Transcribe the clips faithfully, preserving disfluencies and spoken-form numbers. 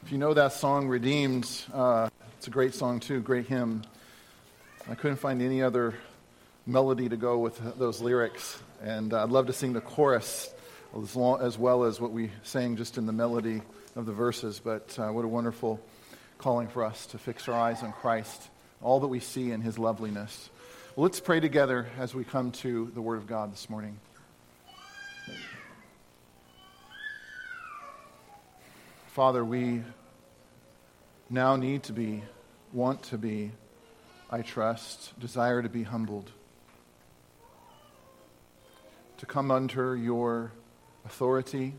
If you know that song, Redeemed, uh, it's a great song too, great hymn. I couldn't find any other melody to go with those lyrics, and uh, I'd love to sing the chorus as, long, as well as what we sang just in the melody of the verses, but uh, what a wonderful calling for us to fix our eyes on Christ, all that we see in His loveliness. Well, let's pray together as we come to the Word of God this morning. Father, we now need to be, want to be, I trust, desire to be humbled, to come under your authority,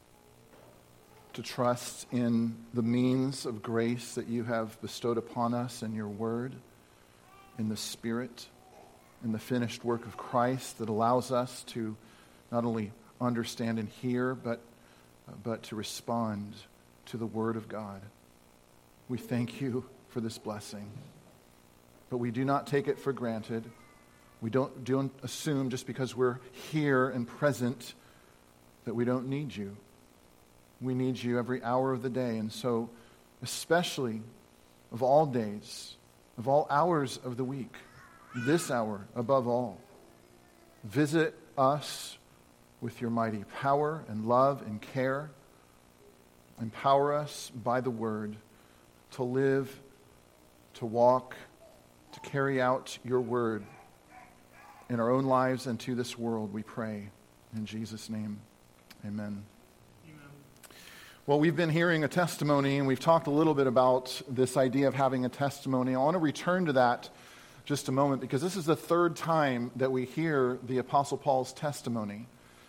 to trust in the means of grace that you have bestowed upon us in your word, in the Spirit, in the finished work of Christ that allows us to not only understand and hear, but, but to respond to the Word of God. We thank you for this blessing, but we do not take it for granted. We don't, don't assume just because we're here and present that we don't need you. We need you every hour of the day, and so especially of all days, of all hours of the week, this hour above all, visit us with your mighty power and love and care. Empower us by the word to live, to walk, to carry out your word in our own lives and to this world, we pray. In Jesus' name, amen. Amen. Well, we've been hearing a testimony, and we've talked a little bit about this idea of having a testimony. I want to return to that just a moment, because this is the third time that we hear the Apostle Paul's testimony.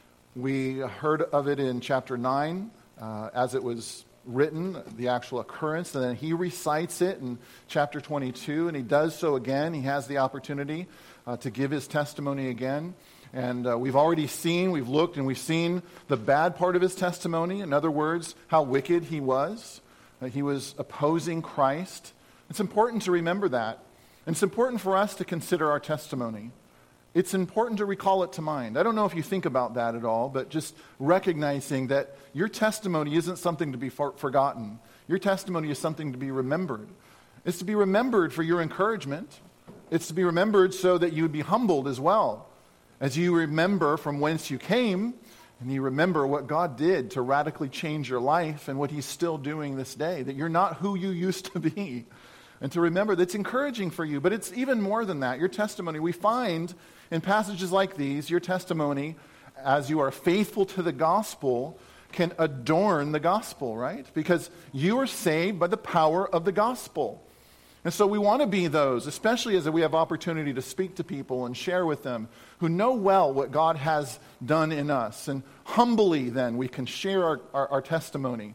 We heard of it in chapter nine, Uh, as it was written, the actual occurrence, and then he recites it in chapter twenty-two, and he does so again. He has the opportunity uh, to give his testimony again. And uh, we've already seen, we've looked, and we've seen the bad part of his testimony. In other words, how wicked he was, that he was opposing Christ. It's important to remember that. And it's important for us to consider our testimony. It's important to recall it to mind. I don't know if you think about that at all, but just recognizing that your testimony isn't something to be for- forgotten. Your testimony is something to be remembered. It's to be remembered for your encouragement. It's to be remembered so that you would be humbled as well, as you remember from whence you came, and you remember what God did to radically change your life and what He's still doing this day, that you're not who you used to be. And to remember that's encouraging for you. But it's even more than that. Your testimony, we find in passages like these, your testimony, as you are faithful to the gospel, can adorn the gospel, right? Because you are saved by the power of the gospel. And so we want to be those, especially as we have opportunity to speak to people and share with them who know well what God has done in us. And humbly then we can share our, our, our testimony,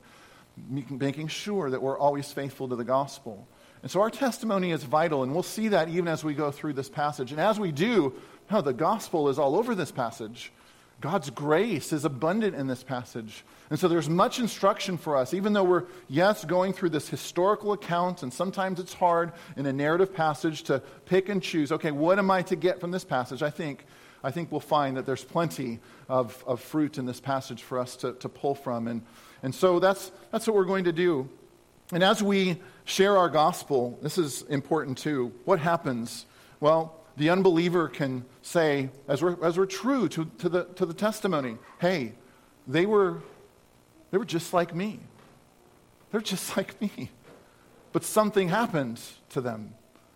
making sure that we're always faithful to the gospel. And so our testimony is vital, and we'll see that even as we go through this passage. And as we do, oh, the gospel is all over this passage. God's grace is abundant in this passage. And so there's much instruction for us, even though we're, yes, going through this historical account, and sometimes it's hard in a narrative passage to pick and choose, okay, what am I to get from this passage? I think I think we'll find that there's plenty of, of fruit in this passage for us to, to pull from. And, and so that's that's what we're going to do. And as we share our gospel, this is important too. What happens? Well, the unbeliever can say, as we're as we're true to, to the to the testimony, hey, they were they were just like me. They're just like me. But something happened to them.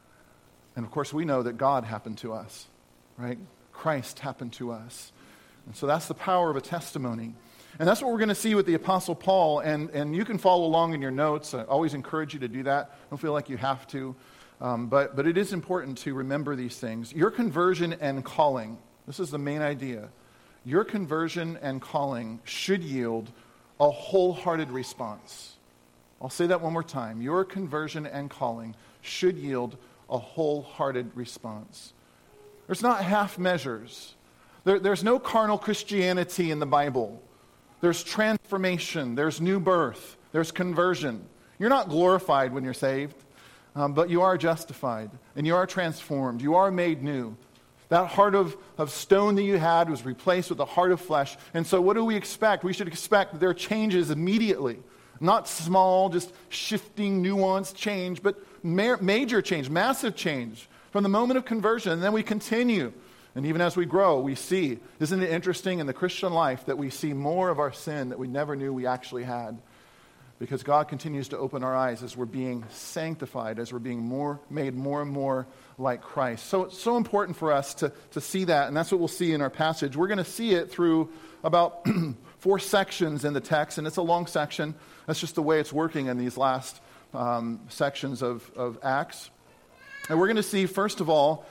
And of course we know that God happened to us, right? Christ happened to us. And so that's the power of a testimony. And that's what we're going to see with the Apostle Paul, and, and you can follow along in your notes. I always encourage you to do that. Don't feel like you have to. Um, but, but it is important to remember these things. Your conversion and calling, this is the main idea. Your conversion and calling should yield a wholehearted response. I'll say that one more time. Your conversion and calling should yield a wholehearted response. There's not half measures. There, there's no carnal Christianity in the Bible. There's transformation, there's new birth, there's conversion. You're not glorified when you're saved, um, but you are justified, and you are transformed, you are made new. That heart of, of stone that you had was replaced with a heart of flesh. And so what do we expect? We should expect that there are changes immediately Not small, just shifting, nuanced change, but ma- major change, massive change from the moment of conversion. And then we continue. And even as we grow, we see, isn't it interesting in the Christian life that we see more of our sin that we never knew we actually had? Because God continues to open our eyes as we're being sanctified, as we're being more made more and more like Christ. So it's so important for us to, to see that, and that's what we'll see in our passage. We're going to see it through about four sections in the text, and it's a long section. That's just the way it's working in these last um, sections of, of Acts. And we're going to see, first of all,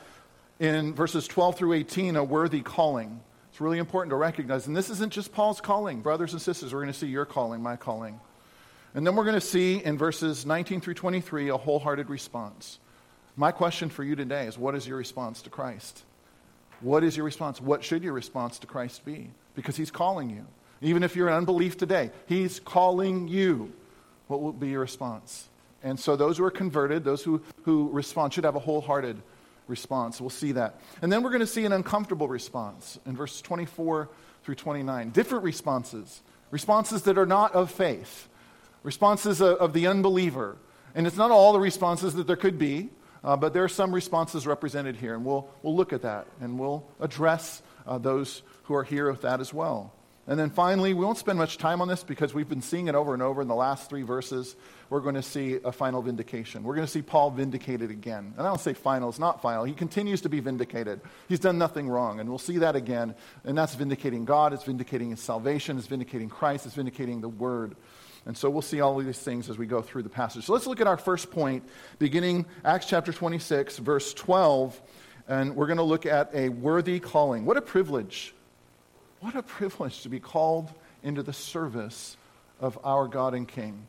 in verses twelve through eighteen, a worthy calling. It's really important to recognize, and this isn't just Paul's calling. Brothers and sisters, we're going to see your calling, my calling. And then we're going to see in verses nineteen through twenty-three a wholehearted response. My question for you today is, what is your response to Christ? What is your response? What should your response to Christ be? Because he's calling you. Even if you're in unbelief today, he's calling you. What will be your response? And so those who are converted, those who, who respond, should have a wholehearted response. We'll see that. And then we're going to see an uncomfortable response in verses twenty-four through twenty-nine. Different responses. Responses that are not of faith. Responses of, of the unbeliever. And it's not all the responses that there could be, uh, but there are some responses represented here. And we'll, we'll look at that, and we'll address uh, those who are here with that as well. And then finally, we won't spend much time on this because we've been seeing it over and over in the last three verses. We're going to see a final vindication. We're going to see Paul vindicated again. And I don't say final, it's not final. He continues to be vindicated. He's done nothing wrong, and we'll see that again. And that's vindicating God, it's vindicating his salvation, it's vindicating Christ, it's vindicating the Word. And so we'll see all of these things as we go through the passage. So let's look at our first point, beginning Acts chapter twenty-six, verse twelve. And we're going to look at a worthy calling. What a privilege. What a privilege to be called into the service of our God and King.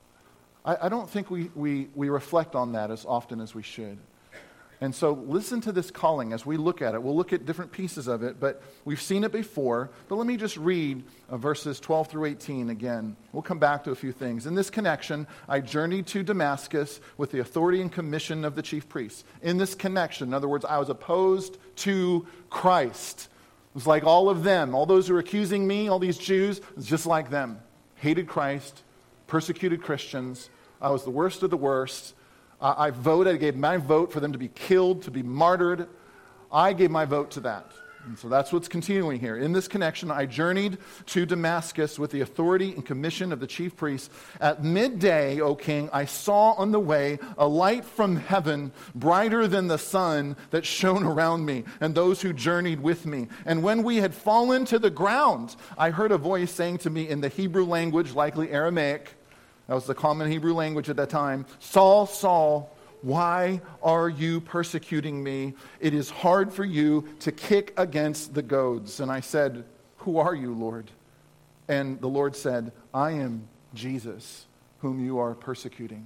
I, I don't think we, we, we reflect on that as often as we should. And so listen to this calling as we look at it. We'll look at different pieces of it, but we've seen it before. But let me just read uh, verses twelve through eighteen again. We'll come back to a few things. In this connection, I journeyed to Damascus with the authority and commission of the chief priests. In this connection, in other words, I was opposed to Christ. It was like all of them, all those who were accusing me, all these Jews, it was just like them. Hated Christ, persecuted Christians. I was the worst of the worst. Uh, I voted, I gave my vote for them to be killed, to be martyred. I gave my vote to that. And so that's what's continuing here. In this connection, I journeyed to Damascus with the authority and commission of the chief priests. At midday, O king, I saw on the way a light from heaven, brighter than the sun, that shone around me and those who journeyed with me. And when we had fallen to the ground, I heard a voice saying to me in the Hebrew language, likely Aramaic, that was the common Hebrew language at that time, Saul, Saul, why are you persecuting me? It is hard for you to kick against the goads. And I said, who are you, Lord? And the Lord said, I am Jesus, whom you are persecuting.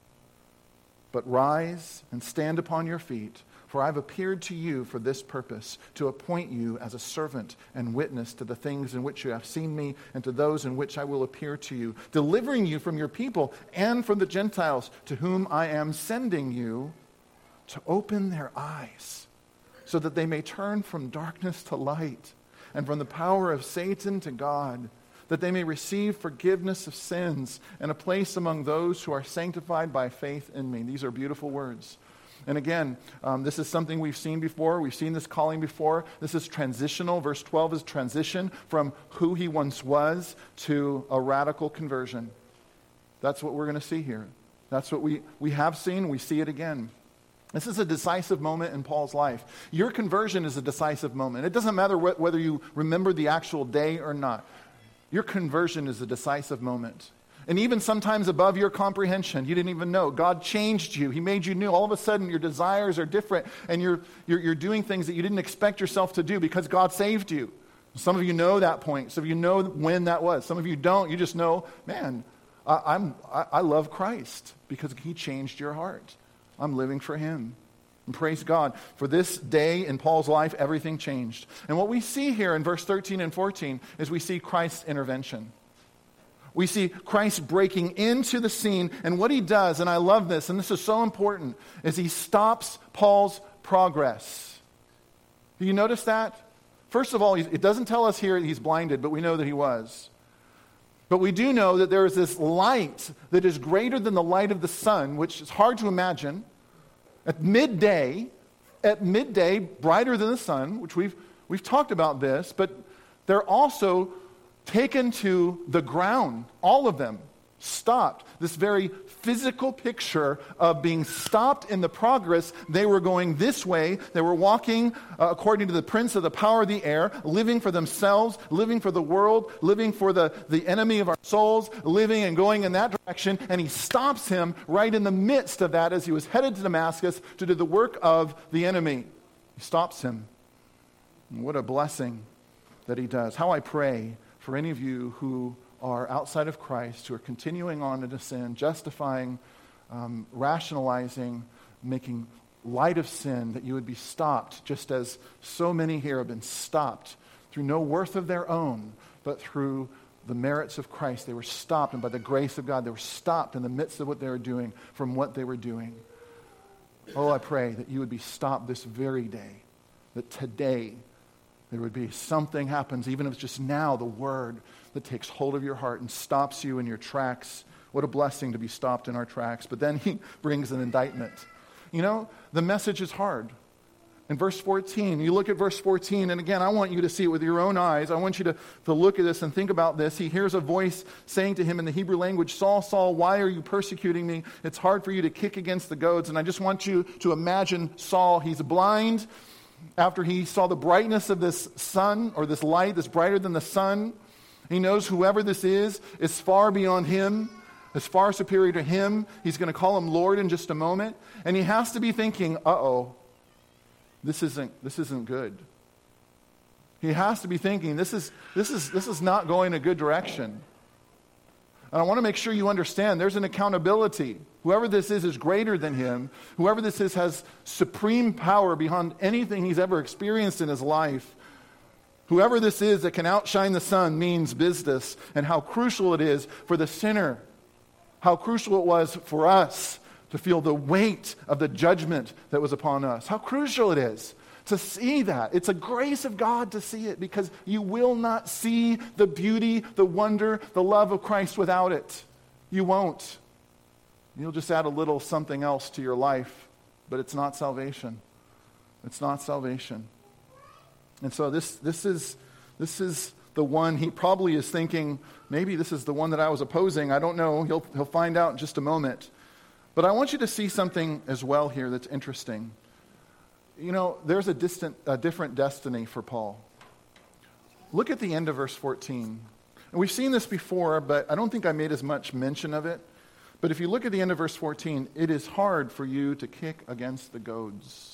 But rise and stand upon your feet, for I have appeared to you for this purpose, to appoint you as a servant and witness to the things in which you have seen me and to those in which I will appear to you, delivering you from your people and from the Gentiles to whom I am sending you, to open their eyes so that they may turn from darkness to light and from the power of Satan to God, that they may receive forgiveness of sins and a place among those who are sanctified by faith in me. These are beautiful words. And again, um, this is something we've seen before. We've seen this calling before. This is transitional. Verse twelve is transition from who he once was to a radical conversion. That's what we're going to see here. That's what we, we have seen. We see it again. This is a decisive moment in Paul's life. Your conversion is a decisive moment. It doesn't matter wh- whether you remember the actual day or not. Your conversion is a decisive moment. And even sometimes above your comprehension, you didn't even know. God changed you. He made you new. All of a sudden, your desires are different, and you're, you're, you're doing things that you didn't expect yourself to do because God saved you. Some of you know that point. Some of you know when that was. Some of you don't. You just know, man, I, I'm, I, I love Christ because he changed your heart. I'm living for him. And praise God. For this day in Paul's life, everything changed. And what we see here in verse thirteen and fourteen is we see Christ's intervention. We see Christ breaking into the scene, and what he does, and I love this, and this is so important, is he stops Paul's progress. Do you notice that? First of all, it doesn't tell us here that he's blinded, but we know that he was. But we do know that there is this light that is greater than the light of the sun, which is hard to imagine. At midday, at midday, brighter than the sun, which we've we've talked about this, but they're also taken to the ground, all of them, stopped. This very physical picture of being stopped in the progress. They were going this way. They were walking uh, according to the prince of the power of the air, living for themselves, living for the world, living for the, the enemy of our souls, living and going in that direction. And he stops him right in the midst of that as he was headed to Damascus to do the work of the enemy. He stops him. And what a blessing that he does. How I pray for any of you who are outside of Christ, who are continuing on into sin, justifying, um, rationalizing, making light of sin, that you would be stopped, just as so many here have been stopped through no worth of their own, but through the merits of Christ. They were stopped, and by the grace of God, they were stopped in the midst of what they were doing from what they were doing. Oh, I pray that you would be stopped this very day, that today there would be something happens, even if it's just now, the word that takes hold of your heart and stops you in your tracks. What a blessing to be stopped in our tracks. But then he brings an indictment. You know, the message is hard. In verse fourteen, you look at verse fourteen, and again, I want you to see it with your own eyes. I want you to, to look at this and think about this. He hears a voice saying to him in the Hebrew language, Saul, Saul, why are you persecuting me? It's hard for you to kick against the goads. And I just want you to imagine Saul. He's blind after he saw the brightness of this sun, or this light that's brighter than the sun. He knows whoever this is is far beyond him, is far superior to him. He's going to call him Lord in just a moment. And he has to be thinking, uh-oh, this isn't this isn't good. He has to be thinking, this is this is this is not going a good direction. And I want to make sure you understand there's an accountability. Whoever this is is greater than him. Whoever this is has supreme power beyond anything he's ever experienced in his life. Whoever this is that can outshine the sun means business, and how crucial it is for the sinner, how crucial it was for us to feel the weight of the judgment that was upon us. How crucial it is to see that. It's a grace of God to see it, because you will not see the beauty, the wonder, the love of Christ without it. You won't. You'll just add a little something else to your life, but it's not salvation. It's not salvation. And so this this is this is the one he probably is thinking, maybe this is the one that I was opposing. I don't know. He'll he'll find out in just a moment. But I want you to see something as well here that's interesting. You know, there's a distant a different destiny for Paul. Look at the end of verse fourteen. And we've seen this before, but I don't think I made as much mention of it. But if you look at the end of verse fourteen, it is hard for you to kick against the goads.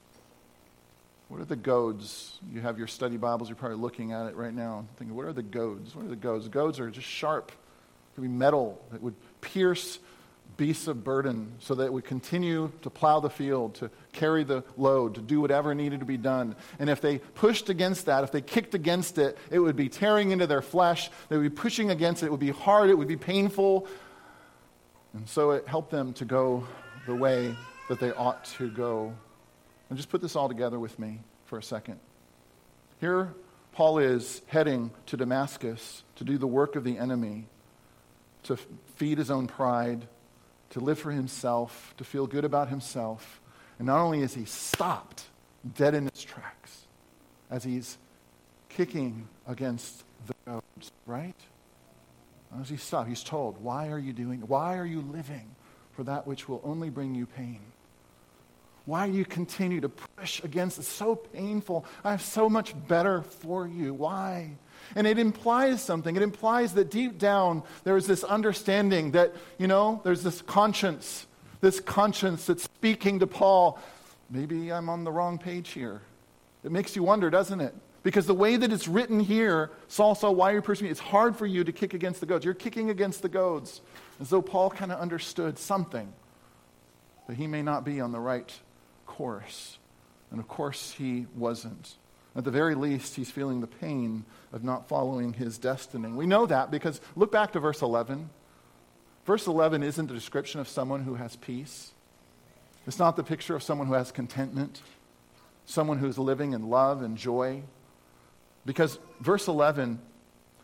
What are the goads? You have your study Bibles, you're probably looking at it right now, thinking, what are the goads? What are the goads? Goads are just sharp. It could be metal that would pierce beasts of burden so that it would continue to plow the field, to carry the load, to do whatever needed to be done. And if they pushed against that, if they kicked against it, it would be tearing into their flesh. They would be pushing against it. It would be hard. It would be painful. And so it helped them to go the way that they ought to go. And just put this all together with me for a second. Here, Paul is heading to Damascus to do the work of the enemy, to feed his own pride, to live for himself, to feel good about himself. And not only is he stopped dead in his tracks as he's kicking against the goads, right? As he stopped, he's told, why are you doing, why are you living for that which will only bring you pain? Why do you continue to push against it? It's so painful. I have so much better for you. Why? And it implies something. It implies that deep down there is this understanding that, you know, there's this conscience, this conscience that's speaking to Paul. Maybe I'm on the wrong page here. It makes you wonder, doesn't it? Because the way that it's written here, Saul, Saul, why are you persecuting me? It's hard for you to kick against the goads. You're kicking against the goads. As though Paul kind of understood something. But he may not be on the right course. And of course he wasn't. At the very least, he's feeling the pain of not following his destiny. We know that because look back to verse eleven. Verse eleven isn't a description of someone who has peace. It's not the picture of someone who has contentment, someone who is living in love and joy. Because verse eleven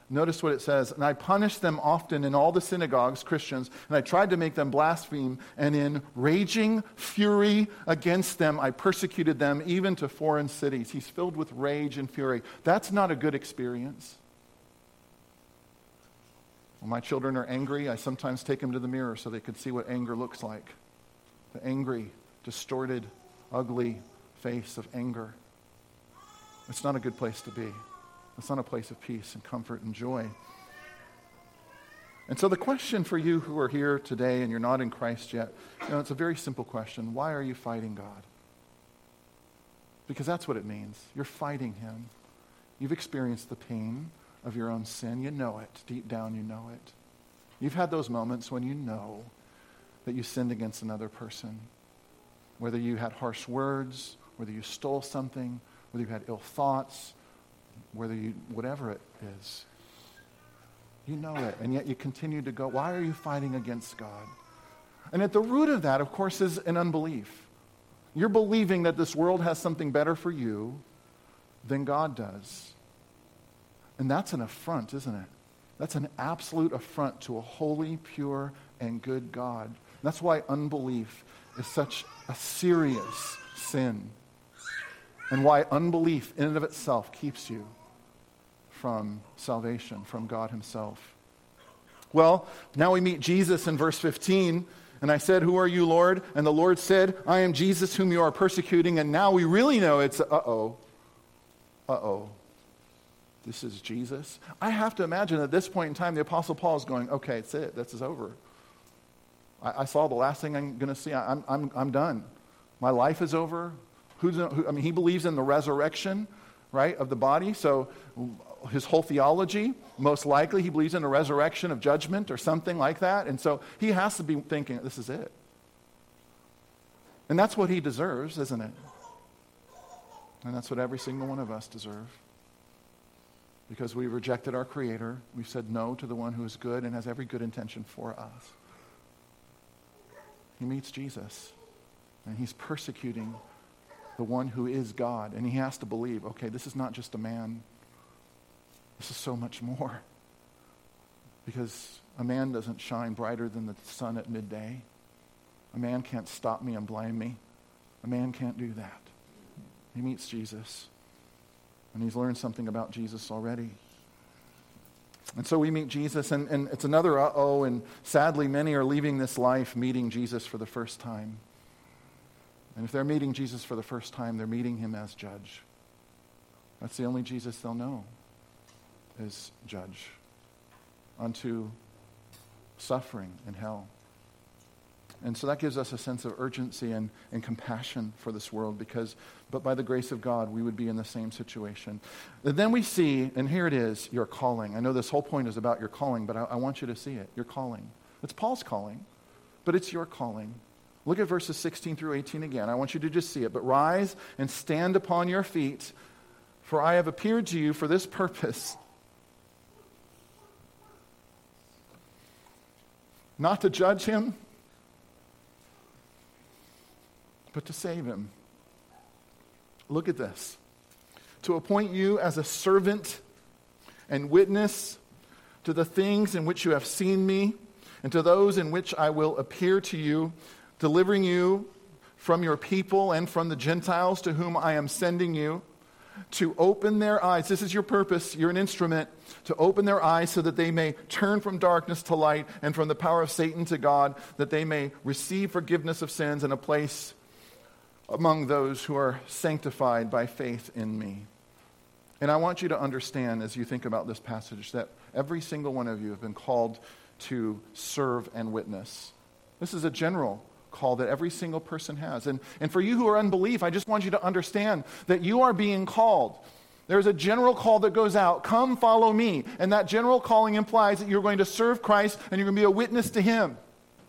Notice what it says. And I punished them often in all the synagogues, Christians, and I tried to make them blaspheme, and in raging fury against them, I persecuted them even to foreign cities. He's filled with rage and fury. That's not a good experience. When my children are angry, I sometimes take them to the mirror so they can see what anger looks like. The angry, distorted, ugly face of anger. It's not a good place to be. It's not a place of peace and comfort and joy. And so the question for you who are here today and you're not in Christ yet, you know, it's a very simple question. Why are you fighting God? Because that's what it means. You're fighting him. You've experienced the pain of your own sin. You know it. Deep down you know it. You've had those moments when you know that you sinned against another person. Whether you had harsh words, whether you stole something, whether you had ill thoughts, whether you, whatever it is. You know it, and yet you continue to go, why are you fighting against God? And at the root of that, of course, is an unbelief. You're believing that this world has something better for you than God does. And that's an affront, isn't it? That's an absolute affront to a holy, pure, and good God. That's why unbelief is such a serious sin. And why unbelief in and of itself keeps you from salvation, from God himself. Well, now we meet Jesus in verse fifteen. And I said, who are you, Lord? And the Lord said, I am Jesus whom you are persecuting. And now we really know it's, uh-oh, uh-oh. This is Jesus. I have to imagine at this point in time, the Apostle Paul is going, okay, it's it. This is over. I, I saw the last thing I'm going to see. I, I'm, I'm, I'm done. My life is over. Who's, who, I mean, he believes in the resurrection, right, of the body. So his whole theology, most likely he believes in a resurrection of judgment or something like that. And so he has to be thinking, this is it. And that's what he deserves, isn't it? And that's what every single one of us deserve. Because we rejected our Creator. We've said no to the one who is good and has every good intention for us. He meets Jesus. And he's persecuting the one who is God. And he has to believe, okay, this is not just a man. This is so much more. Because a man doesn't shine brighter than the sun at midday. A man can't stop me and blame me. A man can't do that. He meets Jesus. And he's learned something about Jesus already. And so we meet Jesus, and, and it's another uh-oh, and sadly many are leaving this life meeting Jesus for the first time. And if they're meeting Jesus for the first time, they're meeting him as judge. That's the only Jesus they'll know, is judge unto suffering in hell. And so that gives us a sense of urgency and, and compassion for this world, because, but by the grace of God, we would be in the same situation. And then we see, and here it is, your calling. I know this whole point is about your calling, but I, I want you to see it, your calling. It's Paul's calling, but it's your calling. Look at verses sixteen through eighteen again. I want you to just see it. But rise and stand upon your feet, for I have appeared to you for this purpose. Not to judge him, but to save him. Look at this. To appoint you as a servant and witness to the things in which you have seen me, and to those in which I will appear to you, delivering you from your people and from the Gentiles to whom I am sending you, to open their eyes. This is your purpose. You're an instrument. To open their eyes so that they may turn from darkness to light and from the power of Satan to God, that they may receive forgiveness of sins and a place among those who are sanctified by faith in me. And I want you to understand, as you think about this passage, that every single one of you have been called to serve and witness. This is a general call that every single person has. And, and for you who are unbelief, I just want you to understand that you are being called. There's a general call that goes out, come follow me. And that general calling implies that you're going to serve Christ and you're going to be a witness to him.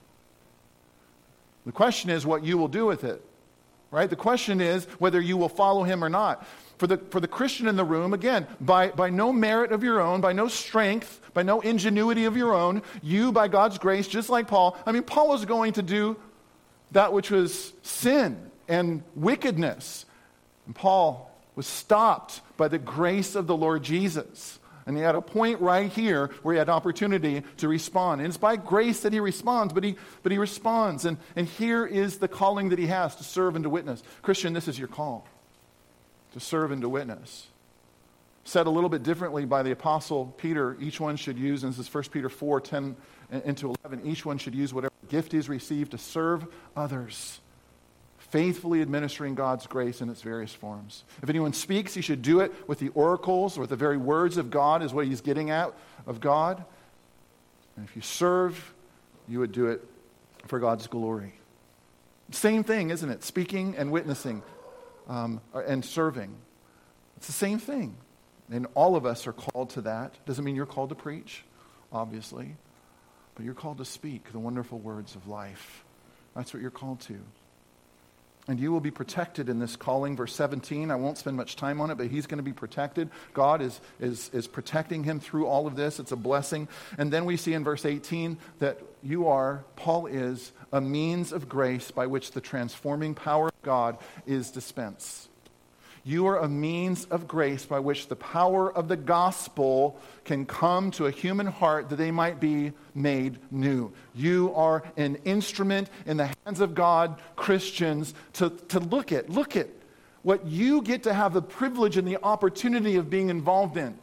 The question is what you will do with it, right? The question is whether you will follow him or not. For the, for the Christian in the room, again, by, by no merit of your own, by no strength, by no ingenuity of your own, you, by God's grace, just like Paul, I mean, Paul was going to do that which was sin and wickedness. And Paul was stopped by the grace of the Lord Jesus. And he had a point right here where he had opportunity to respond. And it's by grace that he responds, but he but he responds. And, and here is the calling that he has, to serve and to witness. Christian, this is your call, to serve and to witness. Said a little bit differently by the Apostle Peter, each one should use, and this is First Peter four, ten into eleven, each one should use whatever gift he's received to serve others, faithfully administering God's grace in its various forms. If anyone speaks, he should do it with the oracles, or with the very words of God, is what he's getting at, of God. And if you serve, you would do it for God's glory. Same thing, isn't it? Speaking and witnessing um, and serving. It's the same thing. And all of us are called to that. Doesn't mean you're called to preach, obviously. But you're called to speak the wonderful words of life. That's what you're called to. And you will be protected in this calling. Verse seventeen, I won't spend much time on it, but he's going to be protected. God is, is, is protecting him through all of this. It's a blessing. And then we see in verse eighteen that you are, Paul is, a means of grace by which the transforming power of God is dispensed. You are a means of grace by which the power of the gospel can come to a human heart that they might be made new. You are an instrument in the hands of God, Christians, to, to look at, look at what you get to have the privilege and the opportunity of being involved in.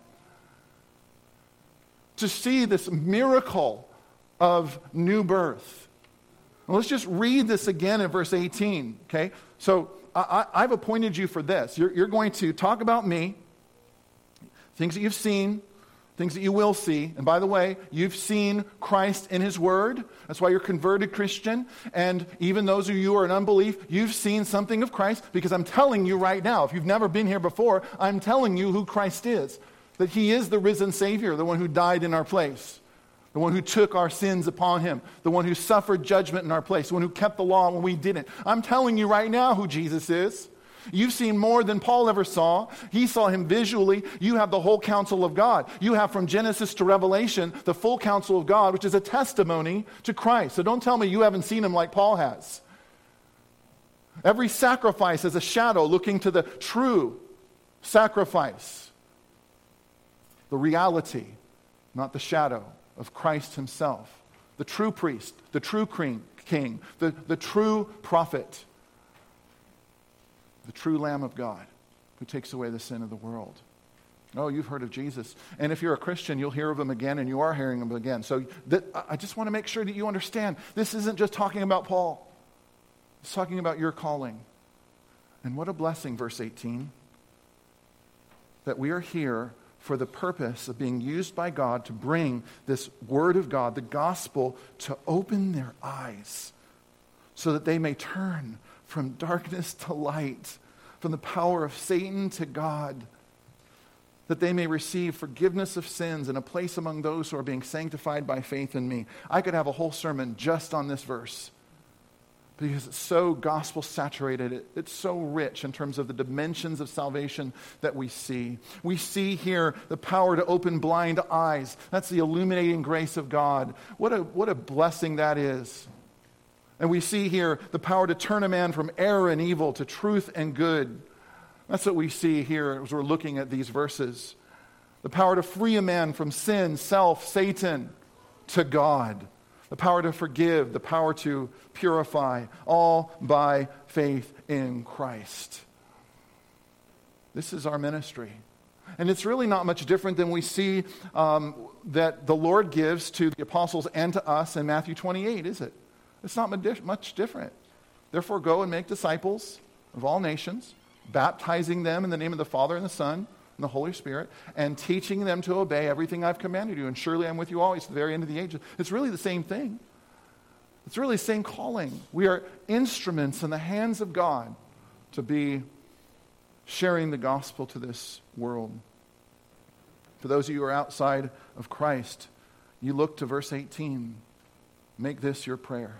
To see this miracle of new birth. Well, let's just read this again in verse eighteen, okay? So, I, I've appointed you for this. You're, you're going to talk about me, things that you've seen, things that you will see. And by the way, you've seen Christ in his word. That's why you're converted Christian. And even those of you who are in unbelief, you've seen something of Christ, because I'm telling you right now, if you've never been here before, I'm telling you who Christ is. That he is the risen Savior, the one who died in our place. The one who took our sins upon him. The one who suffered judgment in our place. The one who kept the law when we didn't. I'm telling you right now who Jesus is. You've seen more than Paul ever saw. He saw him visually. You have the whole counsel of God. You have from Genesis to Revelation the full counsel of God, which is a testimony to Christ. So don't tell me you haven't seen him like Paul has. Every sacrifice is a shadow looking to the true sacrifice. The reality, not the shadow, of Christ himself, the true priest, the true king, the, the true prophet, the true Lamb of God who takes away the sin of the world. Oh, you've heard of Jesus. And if you're a Christian, you'll hear of him again, and you are hearing him again. So that, I just want to make sure that you understand, this isn't just talking about Paul. It's talking about your calling. And what a blessing, verse eighteen, that we are here for the purpose of being used by God to bring this word of God, the gospel, to open their eyes so that they may turn from darkness to light, from the power of Satan to God, that they may receive forgiveness of sins and a place among those who are being sanctified by faith in me. I could have a whole sermon just on this verse, because it's so gospel saturated. It, it's so rich in terms of the dimensions of salvation that we see. We see here the power to open blind eyes. That's the illuminating grace of God. What a, what a blessing that is. And we see here the power to turn a man from error and evil to truth and good. That's what we see here as we're looking at these verses. The power to free a man from sin, self, Satan, to God. The power to forgive, the power to purify, all by faith in Christ. This is our ministry. And it's really not much different than we see um, that the Lord gives to the apostles and to us in Matthew twenty-eight, is it? It's not much different. Therefore, go and make disciples of all nations, baptizing them in the name of the Father and the Son and the Holy Spirit, and teaching them to obey everything I've commanded you. And surely I'm with you always to the very end of the age. It's really the same thing. It's really the same calling. We are instruments in the hands of God to be sharing the gospel to this world. For those of you who are outside of Christ, you look to verse eighteen. Make this your prayer.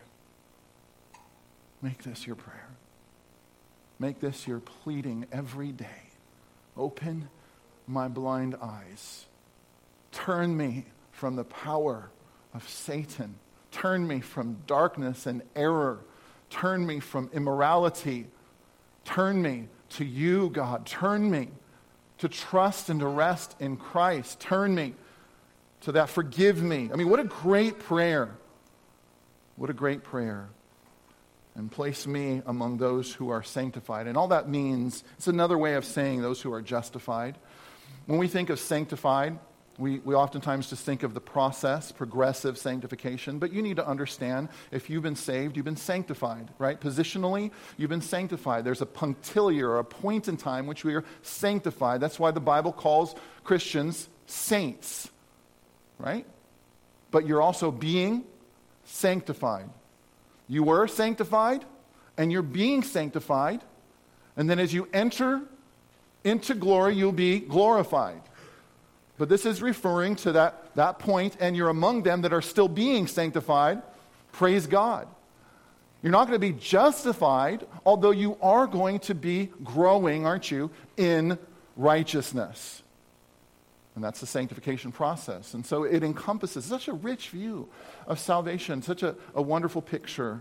Make this your prayer. Make this your pleading every day. Open my blind eyes. Turn me from the power of Satan. Turn me from darkness and error. Turn me from immorality. Turn me to you, God. Turn me to trust and to rest in Christ. Turn me to that. Forgive me. I mean, what a great prayer. What a great prayer. And place me among those who are sanctified. And all that means, it's another way of saying those who are justified. When we think of sanctified, we, we oftentimes just think of the process, progressive sanctification. But you need to understand, if you've been saved, you've been sanctified, right? Positionally, you've been sanctified. There's a punctiliar, or a point in time which we are sanctified. That's why the Bible calls Christians saints, right? But you're also being sanctified. You were sanctified, and you're being sanctified. And then as you enter into glory, you'll be glorified. But this is referring to that, that point, and you're among them that are still being sanctified. Praise God. You're not going to be justified, although you are going to be growing, aren't you, in righteousness. And that's the sanctification process. And so it encompasses such a rich view of salvation, such a, a wonderful picture.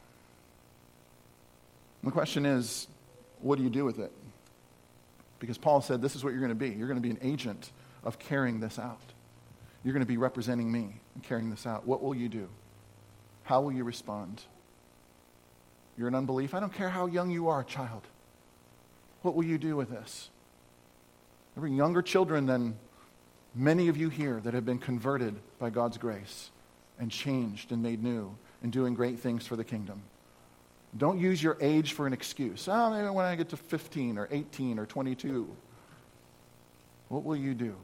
And the question is, what do you do with it? Because Paul said this is what you're going to be. You're going to be an agent of carrying this out. You're going to be representing me and carrying this out. What will you do? How will you respond? You're in unbelief? I don't care how young you are, child. What will you do with this? There are younger children than many of you here that have been converted by God's grace and changed and made new and doing great things for the kingdom. Don't use your age for an excuse. Oh, maybe when I get to fifteen or eighteen or twenty-two. What will you do?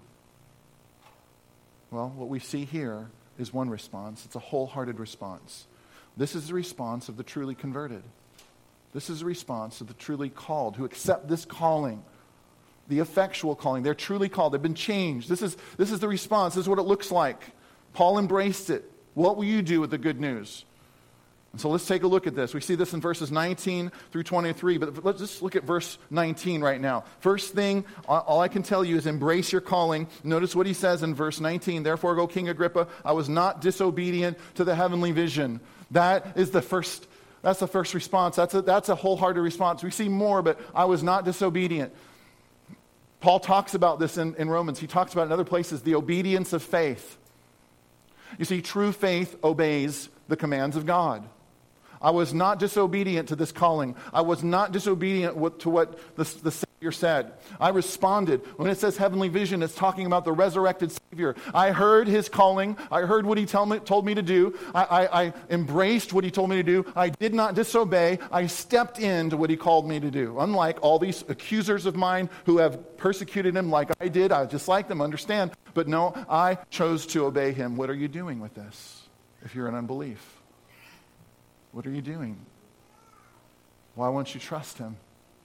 Well, what we see here is one response. It's a wholehearted response. This is the response of the truly converted. This is the response of the truly called, who accept this calling, the effectual calling. They're truly called. They've been changed. This is, this is the response. This is what it looks like. Paul embraced it. What will you do with the good news? And so let's take a look at this. We see this in verses nineteen through twenty-three, but let's just look at verse nineteen right now. First thing, all I can tell you is embrace your calling. Notice what he says in verse nineteen. Therefore, go King Agrippa, I was not disobedient to the heavenly vision. That is the first, that's the first response. That's a, that's a wholehearted response. We see more, but I was not disobedient. Paul talks about this in, in Romans. He talks about in other places, the obedience of faith. You see, true faith obeys the commands of God. I was not disobedient to this calling. I was not disobedient to what the, the Savior said. I responded. When it says heavenly vision, it's talking about the resurrected Savior. I heard his calling. I heard what he tell me, told me to do. I, I, I embraced what he told me to do. I did not disobey. I stepped into what he called me to do. Unlike all these accusers of mine who have persecuted him like I did, I just like them, understand. But no, I chose to obey him. What are you doing with this if you're in unbelief? What are you doing? Why won't you trust him?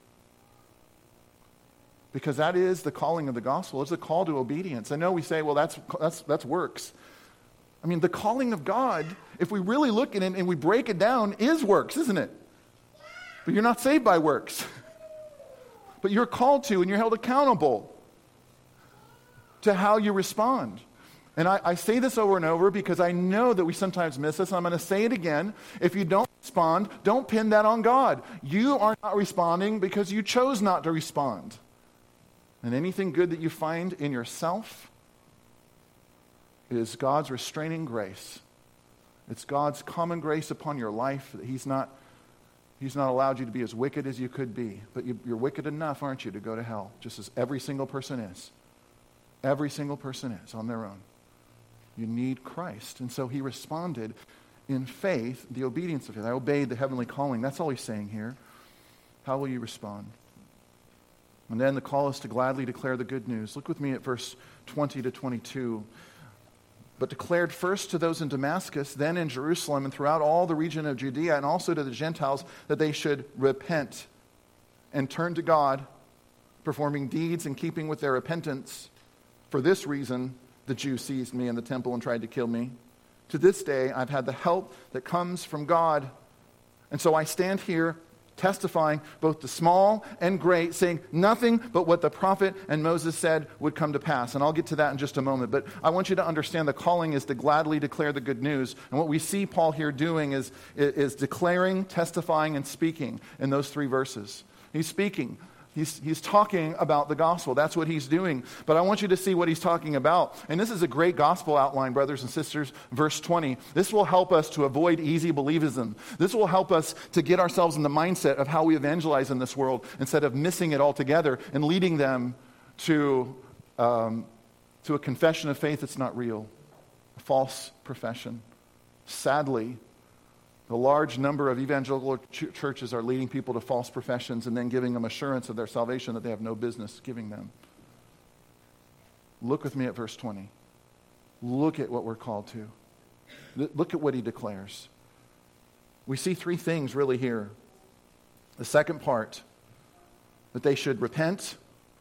Because that is the calling of the gospel. It's a call to obedience. I know we say, well, that's that's that's works. I mean, the calling of God, if we really look at it and we break it down, is works, isn't it? But you're not saved by works. But you're called to and you're held accountable to how you respond. And I, I say this over and over because I know that we sometimes miss this, and I'm going to say it again. If you don't respond, don't pin that on God. You are not responding because you chose not to respond. And anything good that you find in yourself is God's restraining grace. It's God's common grace upon your life that He's not, He's not allowed you to be as wicked as you could be. But you, you're wicked enough, aren't you, to go to hell, just as every single person is. Every single person is on their own. You need Christ. And so he responded in faith, the obedience of faith. I obeyed the heavenly calling. That's all he's saying here. How will you respond? And then the call is to gladly declare the good news. Look with me at verse twenty to twenty-two. But declared first to those in Damascus, then in Jerusalem, and throughout all the region of Judea, and also to the Gentiles, that they should repent and turn to God, performing deeds in keeping with their repentance. For this reason, the Jews seized me in the temple and tried to kill me. To this day, I've had the help that comes from God. And so I stand here testifying both the small and great, saying nothing but what the prophet and Moses said would come to pass. And I'll get to that in just a moment. But I want you to understand the calling is to gladly declare the good news. And what we see Paul here doing is, is declaring, testifying, and speaking in those three verses. He's speaking. He's, he's talking about the gospel. That's what he's doing. But I want you to see what he's talking about. And this is a great gospel outline, brothers and sisters. Verse twenty. This will help us to avoid easy believism. This will help us to get ourselves in the mindset of how we evangelize in this world instead of missing it altogether and leading them to, um, to a confession of faith that's not real, a false profession. Sadly, a large number of evangelical ch- churches are leading people to false professions and then giving them assurance of their salvation that they have no business giving them. Look with me at verse twenty. Look at what we're called to. Look at what he declares. We see three things really here. The second part, that they should repent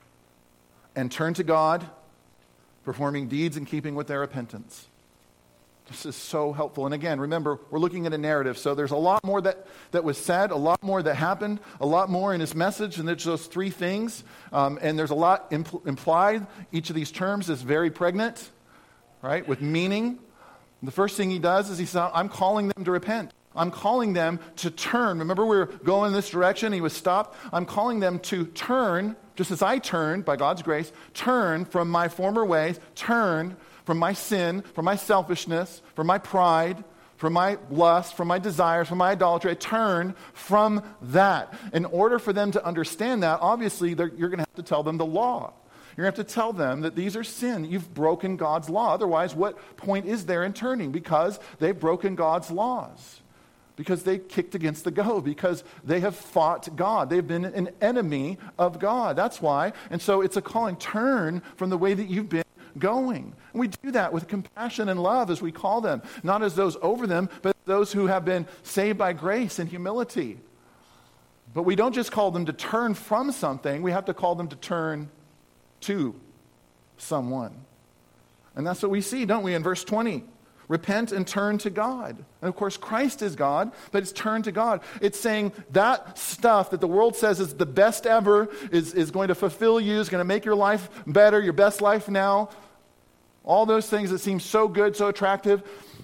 and turn to God, performing deeds in keeping with their repentance. This is so helpful. And again, remember, we're looking at a narrative. So there's a lot more that, that was said, a lot more that happened, a lot more in his message than it's those three things. Um, and there's a lot impl- implied. Each of these terms is very pregnant, right, with meaning. The first thing he does is he says, I'm calling them to repent. I'm calling them to turn. Remember, we were going in this direction. He was stopped. I'm calling them to turn, just as I turned, by God's grace, turn from my former ways, turn from my sin, from my selfishness, from my pride, from my lust, from my desires, from my idolatry. I turn from that. In order for them to understand that, obviously, you're going to have to tell them the law. You're going to have to tell them that these are sin. You've broken God's law. Otherwise, what point is there in turning? Because they've broken God's laws. Because they kicked against the goad. Because they have fought God. They've been an enemy of God. That's why. And so it's a calling. Turn from the way that you've been going. And we do that with compassion and love, as we call them, not as those over them, but those who have been saved by grace and humility. But we don't just call them to turn from something, we have to call them to turn to someone. And that's what we see, don't we, in verse twenty. Repent and turn to God. And of course, Christ is God, but it's turn to God. It's saying that stuff that the world says is the best ever, is, is going to fulfill you, is going to make your life better, your best life now. All those things that seem so good, so attractive.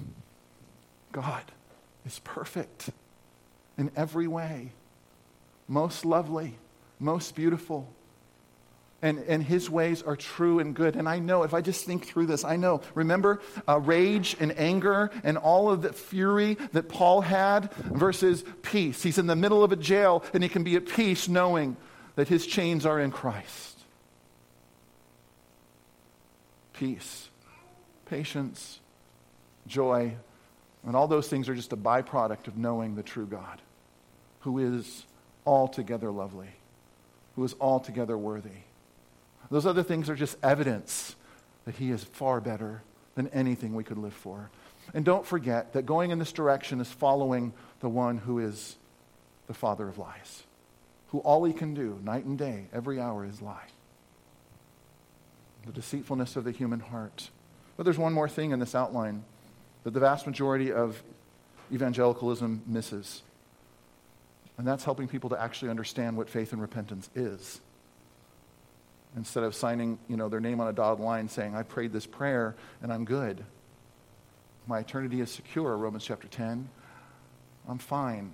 God is perfect in every way. Most lovely, most beautiful. And, and his ways are true and good. And I know, if I just think through this, I know. Remember uh, rage and anger and all of the fury that Paul had versus peace. He's in the middle of a jail and he can be at peace knowing that his chains are in Christ. Peace, patience, joy, and all those things are just a byproduct of knowing the true God, who is altogether lovely, who is altogether worthy. Those other things are just evidence that he is far better than anything we could live for. And don't forget that going in this direction is following the one who is the father of lies, who all he can do night and day, every hour, is lie. The deceitfulness of the human heart. But there's one more thing in this outline that the vast majority of evangelicalism misses. And that's helping people to actually understand what faith and repentance is. Instead of signing, you know, their name on a dotted line saying, I prayed this prayer and I'm good. My eternity is secure, Romans chapter ten. I'm fine.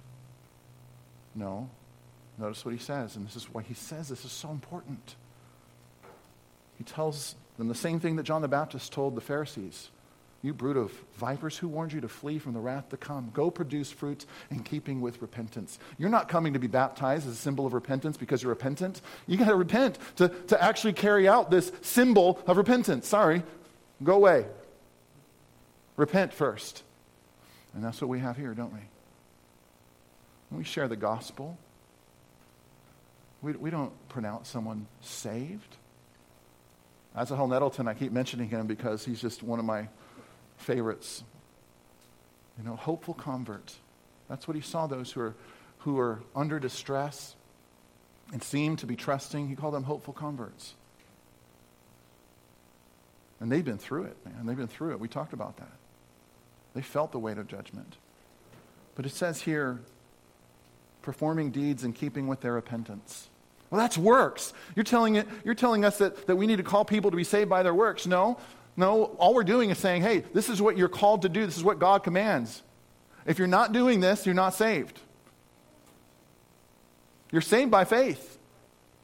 No. Notice what he says, and this is why he says this is so important. He tells them the same thing that John the Baptist told the Pharisees. You brood of vipers, who warned you to flee from the wrath to come? Go produce fruit in keeping with repentance. You're not coming to be baptized as a symbol of repentance because you're repentant. You got to repent to, to actually carry out this symbol of repentance. Sorry, go away. Repent first. And that's what we have here, don't we? When we share the gospel, we, we don't pronounce someone saved. Asahel Nettleton, I keep mentioning him because he's just one of my favorites. You know, hopeful convert. That's what he saw, those who are who are under distress and seem to be trusting. He called them hopeful converts. And they've been through it, man. They've been through it. We talked about that. They felt the weight of judgment. But it says here, performing deeds in keeping with their repentance. Well, that's works. You're telling it, you're telling us that, that we need to call people to be saved by their works. No. No, all we're doing is saying, hey, this is what you're called to do. This is what God commands. If you're not doing this, you're not saved. You're saved by faith.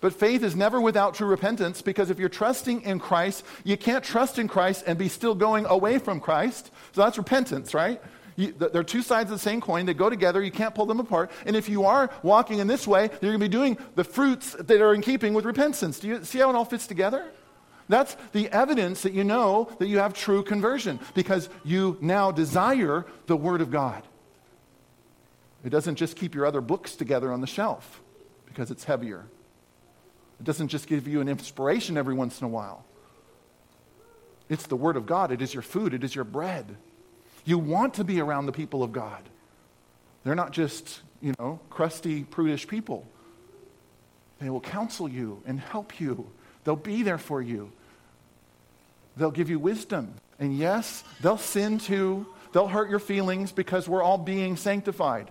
But faith is never without true repentance, because if you're trusting in Christ, you can't trust in Christ and be still going away from Christ. So that's repentance, right? You, they're two sides of the same coin. They go together. You can't pull them apart. And if you are walking in this way, you're going to be doing the fruits that are in keeping with repentance. Do you see how it all fits together? That's the evidence that you know that you have true conversion, because you now desire the Word of God. It doesn't just keep your other books together on the shelf because it's heavier. It doesn't just give you an inspiration every once in a while. It's the Word of God. It is your food. It is your bread. You want to be around the people of God. They're not just, you know, crusty, prudish people. They will counsel you and help you. They'll be there for you. They'll give you wisdom. And yes, they'll sin too. They'll hurt your feelings, because we're all being sanctified.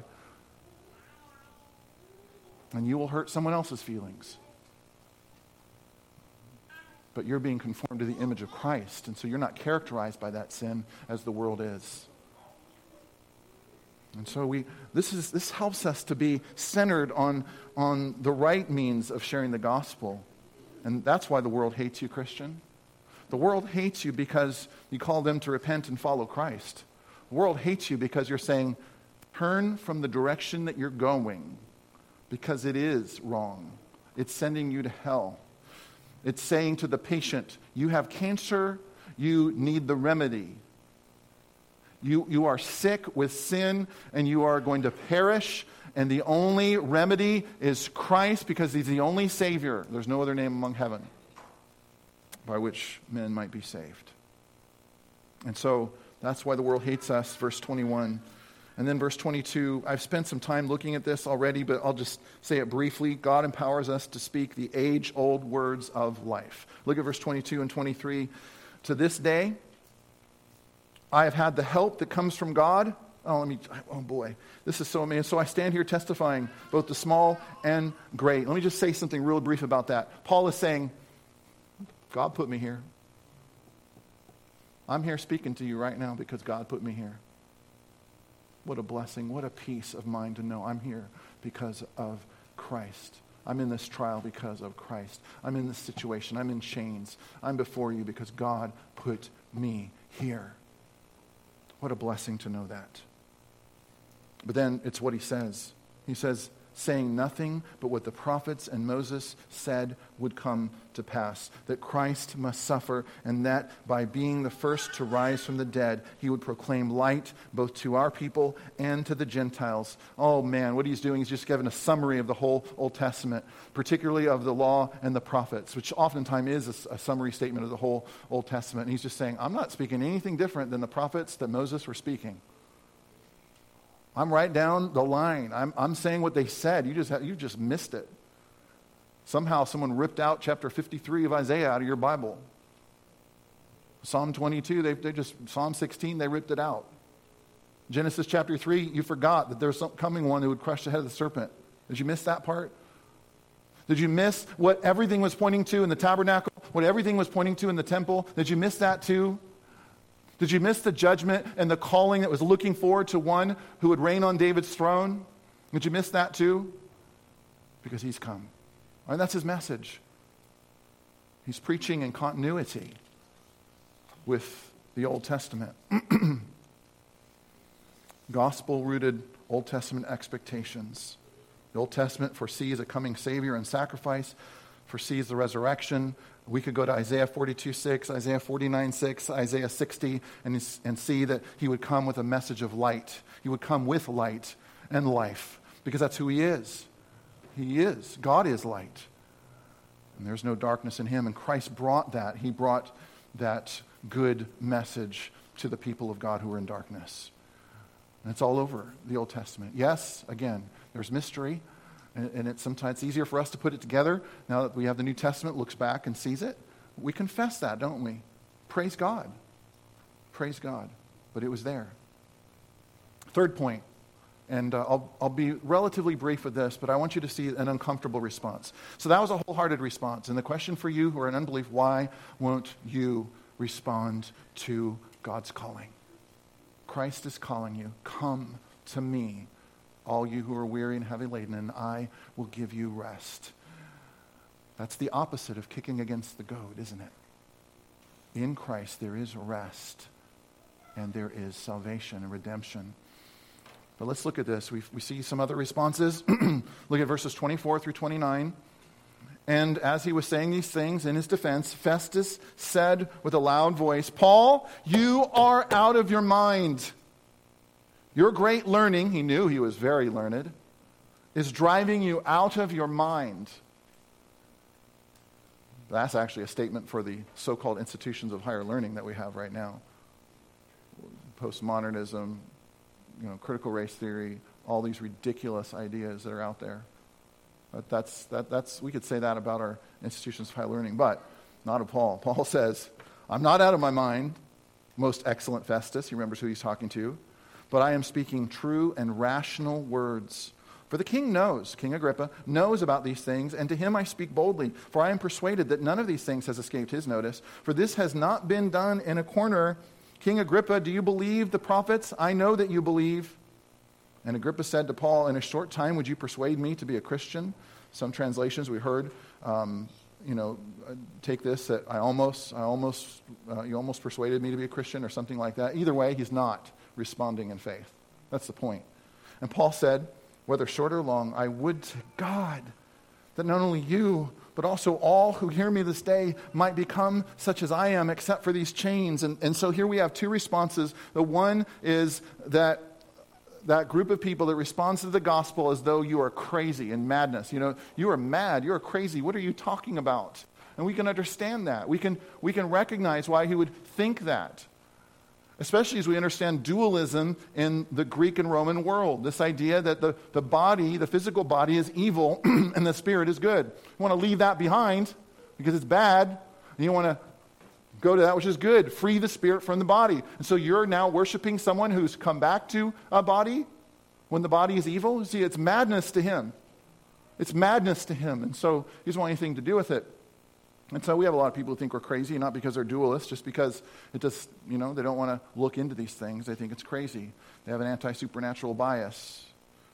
And you will hurt someone else's feelings. But you're being conformed to the image of Christ, and so you're not characterized by that sin as the world is. And so we this is this helps us to be centered on, on the right means of sharing the gospel. And that's why the world hates you, Christian. The world hates you because you call them to repent and follow Christ. The world hates you because you're saying, turn from the direction that you're going, because it is wrong. It's sending you to hell. It's saying to the patient, you have cancer, you need the remedy. You, you are sick with sin, and you are going to perish, and the only remedy is Christ, because he's the only Savior. There's no other name among heaven by which men might be saved. And so that's why the world hates us, verse twenty-one. And then verse twenty-two, I've spent some time looking at this already, but I'll just say it briefly. God empowers us to speak the age-old words of life. Look at verse twenty-two and twenty-three. To this day, I have had the help that comes from God. Oh, let me, oh boy, this is so amazing. So I stand here testifying, both the small and great. Let me just say something real brief about that. Paul is saying, God put me here. I'm here speaking to you right now because God put me here. What a blessing, what a peace of mind to know I'm here because of Christ. I'm in this trial because of Christ. I'm in this situation. I'm in chains. I'm before you because God put me here. What a blessing to know that. But then it's what he says. He says, saying nothing but what the prophets and Moses said would come to pass, that Christ must suffer, and that by being the first to rise from the dead, he would proclaim light both to our people and to the Gentiles. Oh man, what he's doing is just giving a summary of the whole Old Testament, particularly of the law and the prophets, which oftentimes is a, a summary statement of the whole Old Testament. And he's just saying, I'm not speaking anything different than the prophets that Moses were speaking. I'm right down the line. I'm, I'm saying what they said. You just have, you just missed it. Somehow someone ripped out chapter fifty-three of Isaiah out of your Bible. Psalm twenty-two, they, they just, Psalm sixteen, they ripped it out. Genesis chapter three, you forgot that there's some coming one who would crush the head of the serpent. Did you miss that part? Did you miss what everything was pointing to in the tabernacle? What everything was pointing to in the temple? Did you miss that too? Did you miss the judgment and the calling that was looking forward to one who would reign on David's throne? Did you miss that too? Because he's come. And that's his message. He's preaching in continuity with the Old Testament. Gospel-rooted Old Testament expectations. The Old Testament foresees a coming Savior and sacrifice, foresees the resurrection. We could go to Isaiah forty-two six, Isaiah forty-nine six, Isaiah sixty, and, and see that he would come with a message of light. He would come with light and life, because that's who he is. He is. God is light. And there's no darkness in him. And Christ brought that. He brought that good message to the people of God who are in darkness. And it's all over the Old Testament. Yes, again, there's mystery. And it's sometimes easier for us to put it together now that we have the New Testament, looks back and sees it. We confess that, don't we? Praise God. Praise God. But it was there. Third point, and uh, I'll, I'll be relatively brief with this, but I want you to see an uncomfortable response. So that was a wholehearted response. And the question for you who are in unbelief, why won't you respond to God's calling? Christ is calling you. Come to me, all you who are weary and heavy laden, and I will give you rest. That's the opposite of kicking against the goad, isn't it? In Christ there is rest, and there is salvation and redemption. But let's look at this. We we see some other responses. Look at verses twenty-four through twenty-nine. And as he was saying these things in his defense, Festus said with a loud voice, "Paul, you are out of your mind. Your great learning," he knew he was very learned, "is driving you out of your mind." That's actually a statement for the so-called institutions of higher learning that we have right now. Postmodernism, you know, critical race theory, all these ridiculous ideas that are out there. But that's that, that's we could say that about our institutions of higher learning, but not of Paul. Paul says, "I'm not out of my mind, most excellent Festus." He remembers who he's talking to. "But I am speaking true and rational words. For the king knows," King Agrippa, "knows about these things, and to him I speak boldly. For I am persuaded that none of these things has escaped his notice. For this has not been done in a corner. King Agrippa, do you believe the prophets? I know that you believe." And Agrippa said to Paul, "In a short time would you persuade me to be a Christian?" Some translations we heard, um, you know, take this that I almost, I almost, uh, you almost persuaded me to be a Christian or something like that. Either way, he's not responding in faith. That's the point. And Paul said, "Whether short or long, I would to God that not only you, but also all who hear me this day might become such as I am, except for these chains." And, and so here we have two responses. The one is that that group of people that responds to the gospel as though you are crazy and madness. You know, you are mad, you are crazy. What are you talking about? And we can understand that. We can, we can recognize why he would think that. Especially as we understand dualism in the Greek and Roman world. This idea that the, the body, the physical body is evil and the spirit is good. You want to leave that behind because it's bad. And you want to go to that which is good. Free the spirit from the body. And so you're now worshiping someone who's come back to a body when the body is evil. See, it's madness to him. It's madness to him. And so he doesn't want anything to do with it. And so we have a lot of people who think we're crazy, not because they're dualists, just because it just, you know, they don't want to look into these things. They think it's crazy. They have an anti-supernatural bias.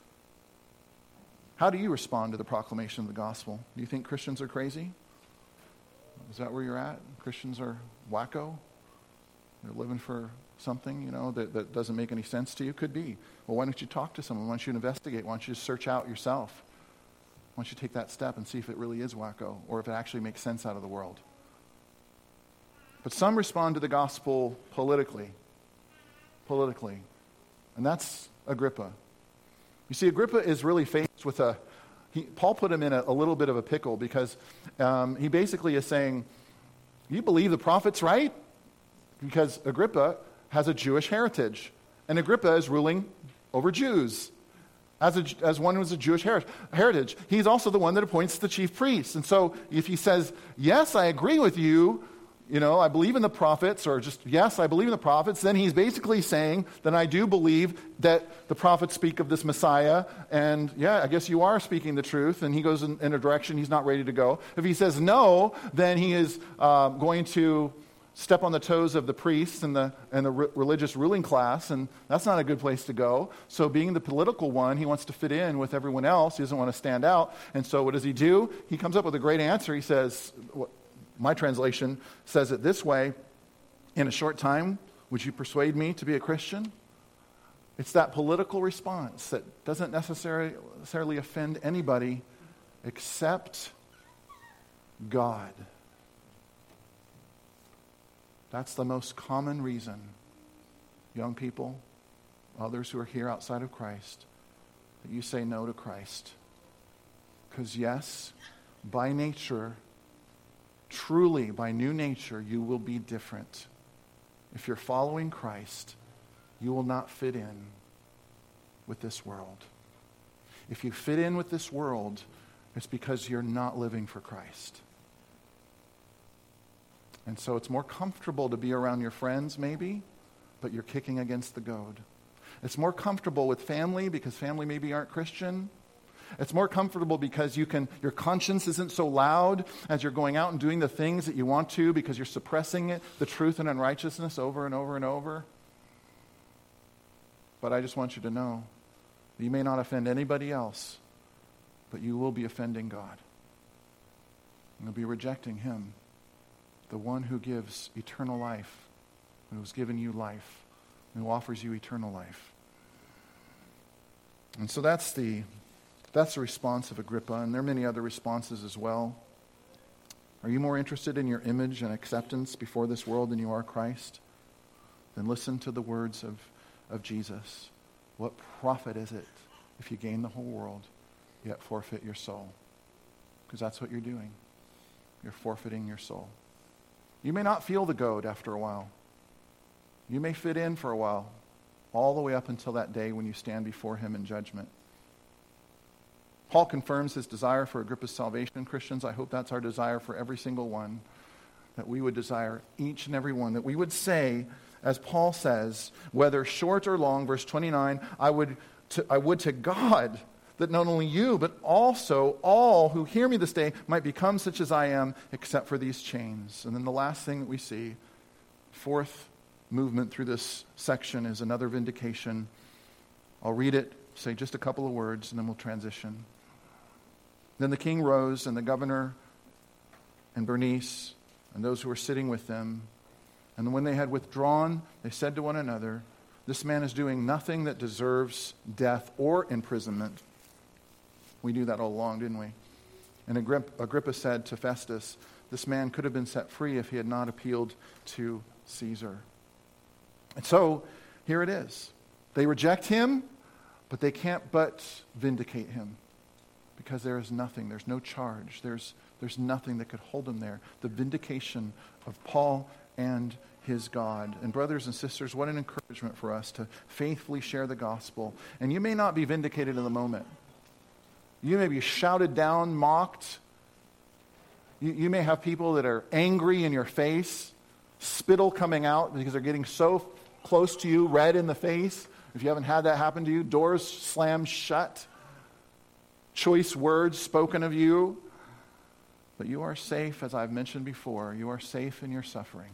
How do you respond to the proclamation of the gospel? Do you think Christians are crazy? Is that where you're at? Christians are wacko? They're living for something, you know, that, that doesn't make any sense to you? Could be. Well, why don't you talk to someone? Why don't you investigate? Why don't you search out yourself? Why don't you take that step and see if it really is wacko or if it actually makes sense out of the world? But some respond to the gospel politically. Politically. And that's Agrippa. You see, Agrippa is really faced with a... He, Paul put him in a, a little bit of a pickle because um, he basically is saying, you believe the prophets, right? Because Agrippa has a Jewish heritage. And Agrippa is ruling over Jews. As, a, as one who has a Jewish heritage. He's also the one that appoints the chief priests. And so if he says, yes, I agree with you, you know, I believe in the prophets, or just, yes, I believe in the prophets, then he's basically saying that I do believe that the prophets speak of this Messiah, and yeah, I guess you are speaking the truth, and he goes in, in a direction he's not ready to go. If he says no, then he is uh, going to step on the toes of the priests and the and the re- religious ruling class, and that's not a good place to go. So being the political one, he wants to fit in with everyone else. He doesn't want to stand out. And so what does he do? He comes up with a great answer. He says, my translation says it this way, in a short time, would you persuade me to be a Christian? It's that political response that doesn't necessarily, necessarily offend anybody except God. That's the most common reason, young people, others who are here outside of Christ, that you say no to Christ. Because yes, by nature, truly by new nature, you will be different. If you're following Christ, you will not fit in with this world. If you fit in with this world, it's because you're not living for Christ. And so it's more comfortable to be around your friends, maybe, but you're kicking against the goad. It's more comfortable with family because family maybe aren't Christian. It's more comfortable because you can, your conscience isn't so loud as you're going out and doing the things that you want to because you're suppressing it, the truth and unrighteousness over and over and over. But I just want you to know that you may not offend anybody else, but you will be offending God. You'll be rejecting him, the one who gives eternal life, who has given you life, who offers you eternal life. And so that's the that's the response of Agrippa, and there are many other responses as well. Are you more interested in your image and acceptance before this world than you are Christ? Then listen to the words of, of Jesus. What profit is it if you gain the whole world, yet forfeit your soul? Because that's what you're doing. You're forfeiting your soul. You may not feel the goad after a while. You may fit in for a while, all the way up until that day when you stand before him in judgment. Paul confirms his desire for Agrippa's salvation, Christians. I hope that's our desire for every single one, that we would desire each and every one, that we would say, as Paul says, whether short or long, verse twenty-nine, I would to, I would to God that not only you, but also all who hear me this day might become such as I am, except for these chains. And then the last thing that we see, fourth movement through this section, is another vindication. I'll read it, say just a couple of words, and then we'll transition. Then the king rose, and the governor and Bernice and those who were sitting with them, and when they had withdrawn, they said to one another, this man is doing nothing that deserves death or imprisonment. We knew that all along, didn't we? And Agrippa, Agrippa said to Festus, this man could have been set free if he had not appealed to Caesar. And so, here it is. They reject him, but they can't but vindicate him. Because there is nothing, there's no charge, there's, there's nothing that could hold him there. The vindication of Paul and his God. And brothers and sisters, what an encouragement for us to faithfully share the gospel. And you may not be vindicated in the moment. You may be shouted down, mocked. You, you may have people that are angry in your face, spittle coming out because they're getting so close to you, red in the face. If you haven't had that happen to you, doors slammed shut, choice words spoken of you. But you are safe, as I've mentioned before. You are safe in your suffering.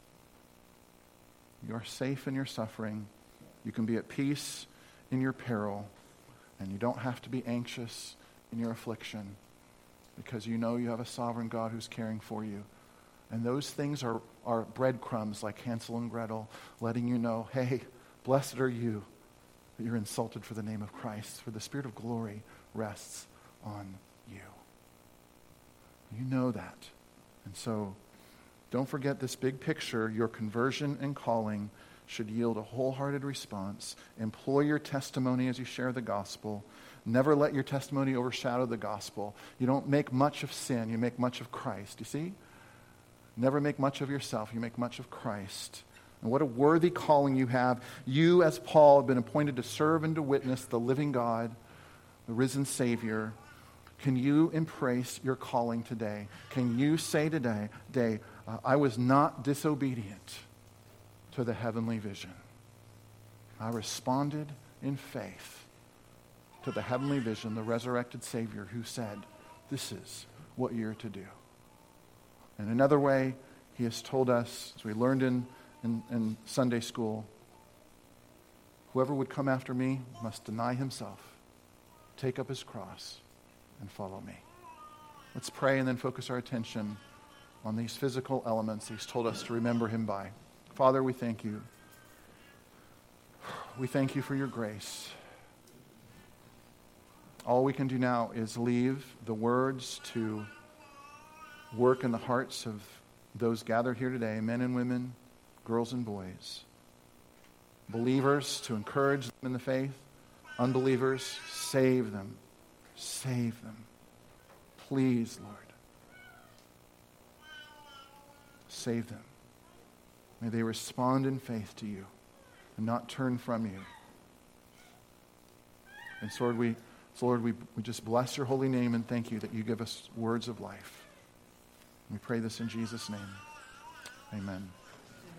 You are safe in your suffering. You can be at peace in your peril. And you don't have to be anxious in your affliction, because you know you have a sovereign God who's caring for you. And those things are, are breadcrumbs like Hansel and Gretel, letting you know, hey, blessed are you that you're insulted for the name of Christ, for the Spirit of glory rests on you. You know that. And so don't forget this big picture. Your conversion and calling should yield a wholehearted response. Employ your testimony as you share the gospel. Never let your testimony overshadow the gospel. You don't make much of sin. You make much of Christ. You see? Never make much of yourself. You make much of Christ. And what a worthy calling you have. You, as Paul, have been appointed to serve and to witness the living God, the risen Savior. Can you embrace your calling today? Can you say today, day, uh, I was not disobedient to the heavenly vision. I responded in faith to the heavenly vision, the resurrected Savior who said, this is what you're to do. And another way, he has told us, as we learned in, in, in Sunday school, whoever would come after me must deny himself, take up his cross, and follow me. Let's pray and then focus our attention on these physical elements he's told us to remember him by. Father, we thank you. We thank you for your grace. All we can do now is leave the words to work in the hearts of those gathered here today, men and women, girls and boys. Believers, to encourage them in the faith. Unbelievers, save them. Save them. Please, Lord. Save them. May they respond in faith to you and not turn from you. And so, Lord, we, so Lord, we, we just bless your holy name and thank you that you give us words of life. We pray this in Jesus' name. Amen.